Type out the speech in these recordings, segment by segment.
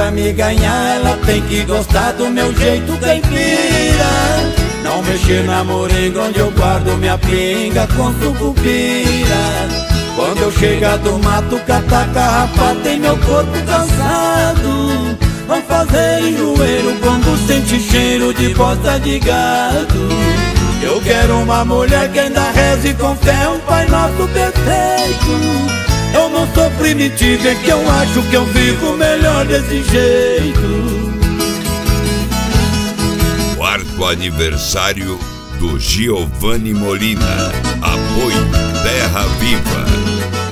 pra me ganhar, ela tem que gostar do meu jeito caipira. Não mexer na moringa onde eu guardo minha pinga com sucupira. Quando eu chegar do mato, catar carrapato tem meu corpo cansado. Não fazer enjoeiro quando sente cheiro de bosta de gado. Eu quero uma mulher que ainda reze com fé um Pai Nosso perfeito. Eu não sou primitivo, é que eu acho que eu vivo melhor desse jeito. Quarto aniversário do Giovanni Molina. Apoio Terra Viva.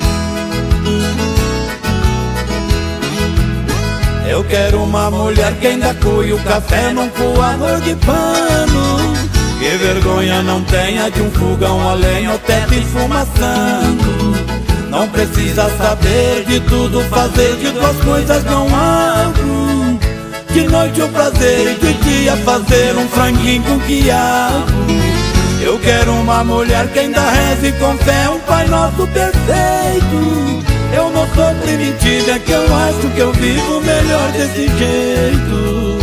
Eu quero uma mulher que ainda coe o café num coador de pano. Que vergonha não tenha de um fogão a lenha ou teto esfumaçando. Não precisa saber de tudo, fazer de duas coisas não abro. De noite o prazer e de dia fazer um franguinho com quiabo. Eu quero uma mulher que ainda reze com fé um Pai Nosso perfeito. Eu não sou primitivo, é que eu acho que eu vivo melhor desse jeito.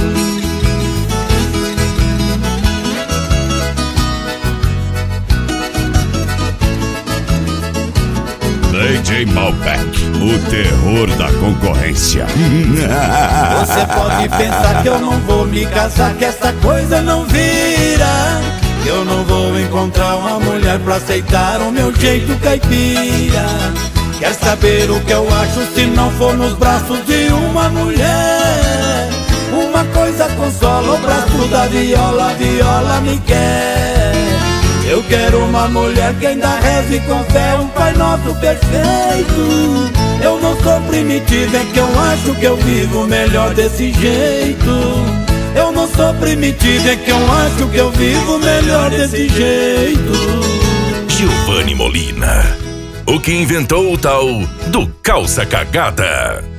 DJ Malbec, o terror da concorrência. Você pode pensar que eu não vou me casar, que essa coisa não vira. Que eu não vou encontrar uma mulher pra aceitar o meu jeito caipira. Quer saber o que eu acho se não for nos braços de uma mulher? Uma coisa consola o braço da viola, a viola me quer. Eu quero uma mulher que ainda reze com fé um Pai Nosso perfeito. Eu não sou primitivo, é que eu acho que eu vivo melhor desse jeito. Eu não sou primitivo, é que eu acho que eu vivo melhor desse jeito. Giovanni Molina, o que inventou o tal do calça cagada.